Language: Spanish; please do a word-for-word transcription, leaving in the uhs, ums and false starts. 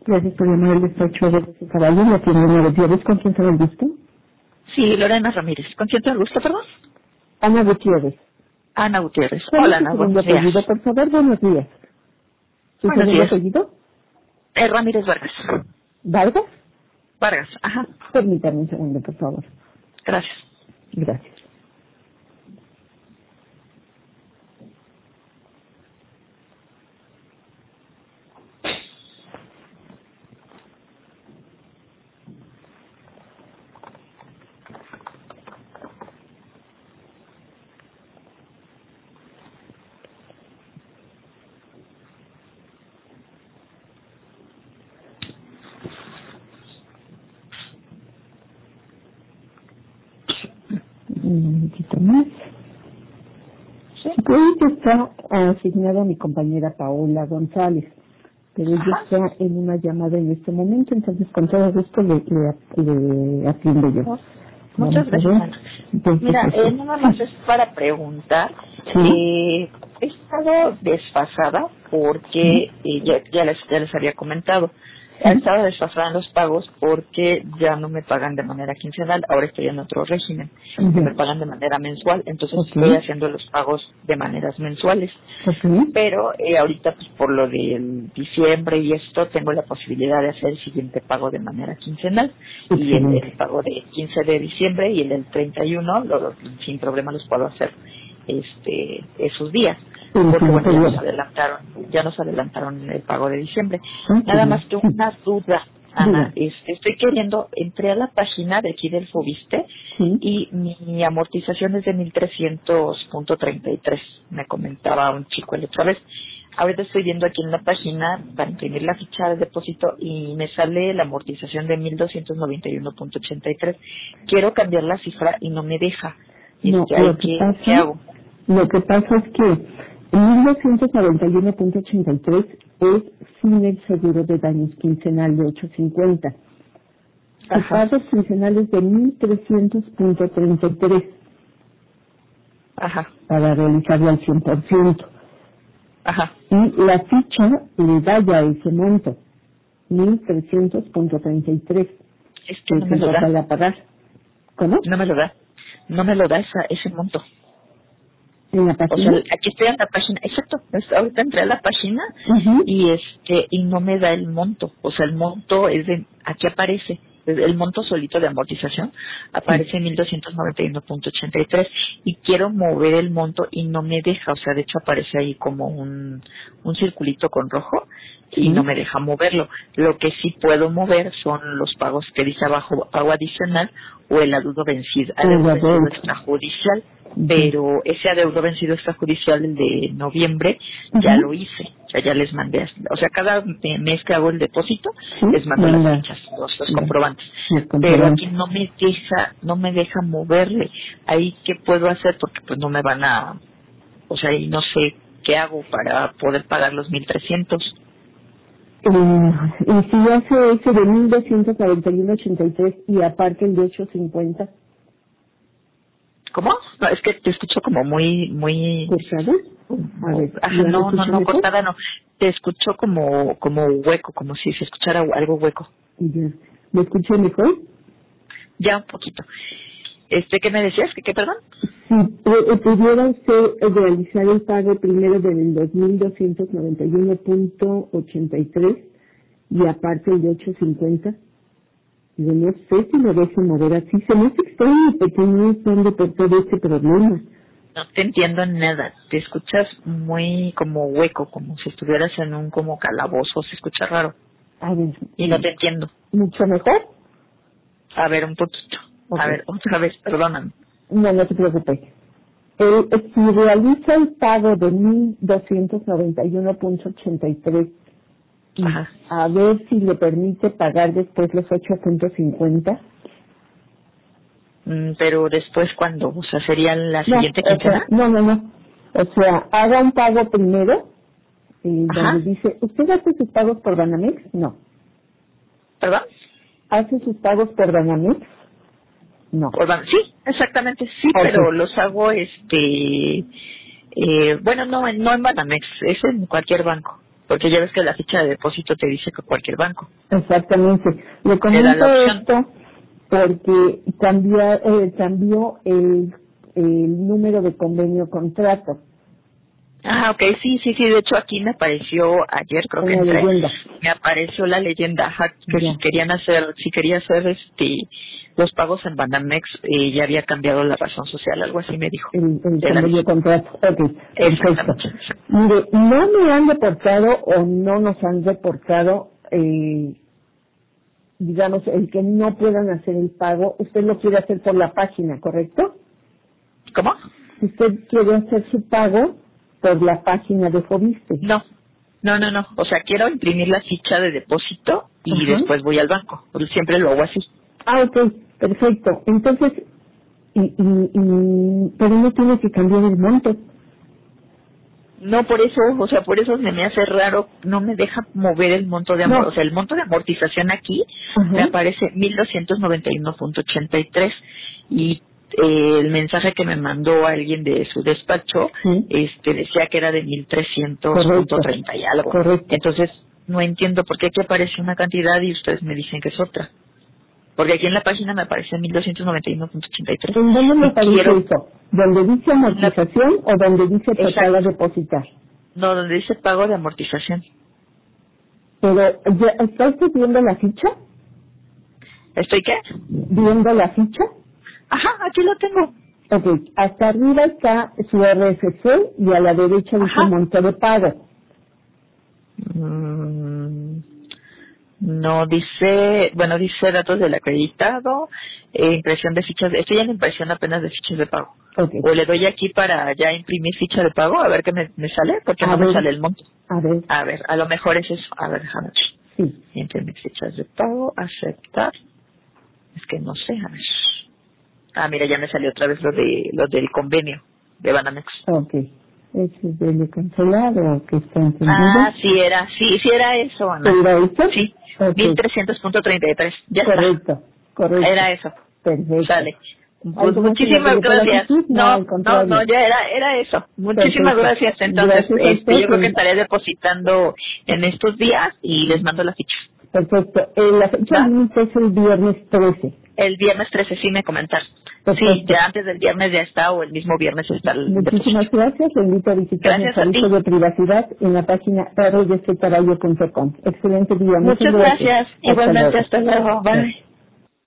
Gracias por llamar el despacho de su caballo. La tiene Ana Gutiérrez. ¿Con quién se el gusto? Sí, Lorena Ramírez. ¿Con quién te gusta, perdón? Ana Gutiérrez. Ana Gutiérrez. ¿Cuál Hola, es su Ana. segundo Buenos días. apellido, por favor? Buenos días. ¿Su Buenos segundo días. apellido? Eh, Ramírez Vargas. ¿Vargas? Vargas, ajá. Permítame un segundo, por favor. Gracias. Gracias. Un momentito más. Sí. Su crédito está asignado a mi compañera Paola González, pero ella Ajá. está en una llamada en este momento, entonces con todo gusto le, le, le atiendo yo. Mu- Muchas Vamos a gracias, ver. Ana. Entonces, Mira, este, eh, nada más es para preguntar. Sí. Eh, he estado desfasada porque, eh, ya, ya, les, ya les había comentado, he estado desfasada en los pagos porque ya no me pagan de manera quincenal, ahora estoy en otro régimen, Ujú. que me pagan de manera mensual, entonces Ok. estoy haciendo los pagos de maneras mensuales. Ok. Pero eh, ahorita, pues por lo del diciembre y esto, tengo la posibilidad de hacer el siguiente pago de manera quincenal. Y el, Excelente. el pago de quince de diciembre y el del treinta y uno, lo, lo- sin problema los puedo hacer este esos días. Sí, Porque sí, bueno, ya nos sí. adelantaron, ya nos adelantaron el pago de diciembre. Ah, Nada sí, más que sí. una duda, Ana, Diga. este, estoy queriendo, entré a la página de aquí del Fobiste Sí. y mi amortización es de mil trescientos punto treinta y tres, me comentaba un chico la otra vez. Ahorita estoy viendo aquí en la página para imprimir la ficha de depósito y me sale la amortización de mil doscientos noventa y uno punto ochenta y tres. Quiero cambiar la cifra y no me deja. No, Este, lo que ¿qué, pasa, ¿Qué hago? lo que pasa es que mil doscientos noventa y uno punto ochenta y tres es sin el seguro de daños quincenal de ochocientos cincuenta. Su Ajá, pago quincenal es de mil trescientos punto treinta y tres ajá, para realizarlo al cien por ciento. ajá. Y la ficha le da ya ese monto, mil trescientos punto treinta y tres, Es que que no es me el lo total da, a pagar. ¿Cómo? no me lo da, no me lo da esa, ese monto. En la O sea, página. aquí estoy en la página, exacto, es- ahorita entré a la página Ujú. y este y no me da el monto, o sea, el monto es de, aquí aparece, el monto solito de amortización aparece en mil doscientos noventa y uno punto ochenta y tres y quiero mover el monto y no me deja, o sea, de hecho aparece ahí como un, un circulito con rojo y Sí. no me deja moverlo. Lo que sí puedo mover son los pagos que dice abajo, pago adicional o el adeudo vencido, El adeudo vencido adeudo. extrajudicial. Ujú. Pero ese adeudo vencido extrajudicial, el de noviembre, ya Ujú. lo hice, o sea, ya les mandé, o sea, cada me- mes que hago el depósito, Sí, les mando manda. las fichas, los, los Ya. comprobantes, Los pero comprobantes. aquí no me deja, no me deja moverle, ahí qué puedo hacer porque pues no me van a, o sea, ahí no sé qué hago para poder pagar los mil trescientos. Eh, y si hace ese de mil doscientos cuarenta y uno punto ochenta y tres y aparte el de ochocientos cincuenta, ¿Cómo? No, es que te escucho como muy, muy, ¿cortado? A ver, ajá, ¿ya me no, no, escucha no, mejor? cortada no, te escucho como, como hueco, como si se escuchara algo hueco. Ya. ¿Me escucha mejor? Ya un poquito. Este, ¿qué me decías? ¿Qué, qué perdón? Si eh, pudiera usted eh, realizar el pago primero del dos mil doscientos noventa y uno punto ochenta y tres y aparte el de ochocientos cincuenta, yo no sé si lo deje mover así. Se me hace extraño pequeño donde por todo este problema. No te entiendo nada. Te escuchas muy como hueco, como si estuvieras en un como calabozo. Se escucha raro. A ver, Y no te entiendo. ¿mucho mejor? A ver, un poquito. Ok. A ver, otra vez, perdóname. No, no se preocupe. El, eh, si realiza el pago de mil doscientos noventa y uno punto ochenta y tres y Ajá. a ver si le permite pagar después los ocho punto cincuenta. Mm, pero después, ¿cuándo? O sea, ¿sería la No, siguiente o sea, quincena? no, no, no. O sea, haga un pago primero, eh, Ajá. donde dice, ¿usted hace sus pagos por Banamex? No. ¿Perdón? ¿Hace sus pagos por Banamex? No. Por ban- Sí, exactamente, sí, Ok. pero los hago, este... Eh, bueno, no, en- no en Banamex, es en cualquier banco. Porque ya ves que la ficha de depósito te dice que cualquier banco. Exactamente. Le comento esto porque cambió, eh, cambió el, el número de convenio contrato. Ah, ok, sí, sí, sí, de hecho aquí me apareció ayer, creo que entré, me apareció la leyenda, ajá, que si querían hacer, si quería hacer este, los pagos en Banamex, eh, ya había cambiado la razón social, algo así me dijo. El, el convenio de contrato, ok, perfecto. Mire, no me han reportado o no nos han reportado, eh, digamos, el que no puedan hacer el pago, usted lo quiere hacer por la página, ¿correcto? ¿Cómo? Usted quiere hacer su pago por la página de Fobiste. No, no, no, no. O sea, quiero imprimir la ficha de depósito y uh-huh. después voy al banco. Siempre lo hago así. Ah, ok, perfecto. Entonces, y, y, y, pero no tiene que cambiar el monto. No, por eso, o sea, por eso me, me hace raro, no me deja mover el monto de amor, no. O sea, el monto de amortización aquí uh-huh. me aparece mil doscientos noventa y uno punto ochenta y tres y Eh, el mensaje que me mandó alguien de su despacho, ¿sí? este decía que era de mil trescientos punto treinta y algo. Correcto. Entonces, no entiendo por qué aquí aparece una cantidad y ustedes me dicen que es otra. Porque aquí en la página me aparece mil doscientos noventa y uno punto ochenta y tres. ¿En dónde me aparece quiero... eso? ¿Donde dice amortización la... o donde dice total a depositar? No, donde dice pago de amortización. Pero, ¿está usted viendo la ficha? ¿Estoy qué? ¿Viendo la ficha? Ajá, aquí lo tengo. Ok, hasta arriba está su R F C y a la derecha dice monto de pago. Mm, no, dice, bueno, dice datos del acreditado, eh, impresión de fichas, estoy en impresión apenas de fichas de pago. Okay. O le doy aquí para ya imprimir ficha de pago, a ver qué me, me sale, porque a no ver. me sale el monto. A ver. A ver, a lo mejor es eso. A ver, déjame ver. Sí. Imprimir fichas de pago, aceptar. Es que no sé, a ver. Ah, mira, ya me salió otra vez lo de lo del convenio de Banamex. Ok. ¿Ese es del cancelado o que está entendido? Ah, sí era, sí, sí era eso, Ana. ¿Era eso? Sí, okay. mil trescientos punto treinta y tres, ya correcto, está. Correcto, Era eso. Perfecto. Sale. Pues muchísimas gracias. No, no, no, ya era era eso. Muchísimas Perfecto. gracias. Entonces, gracias este, yo creo que estaré depositando en estos días y les mando la ficha. Perfecto. Eh, la fecha límite es el viernes trece. El viernes trece, sí me comentaron. Sí, ya antes del viernes ya está, o el mismo viernes está el Muchísimas depósito. gracias. Le invito a visitar nuestro servicio de privacidad en la página r d c tarayo punto com. Excelente día. Muchas, Muchas gracias. gracias. Igualmente, hasta luego. Bye.